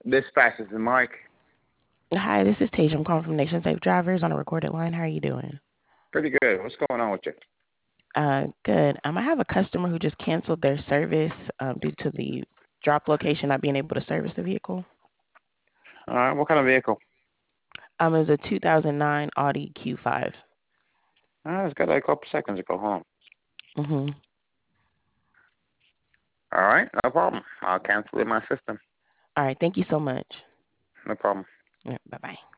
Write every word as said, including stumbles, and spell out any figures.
Dispatch, this is Mike. Hi, this is Tage. I'm calling from Nation Safe Drivers on a recorded line. How are you doing? Pretty good. What's going on with you? Uh, good. Um, I have a customer who just canceled their service um, due to the drop location not being able to service the vehicle. All right, what kind of vehicle? Um, it was a two thousand nine Audi Q five. Uh, it's got like a couple seconds to go home. Mm-hmm. All right, no problem. I'll cancel it in my system. All right. Thank you so much. No problem. Bye bye.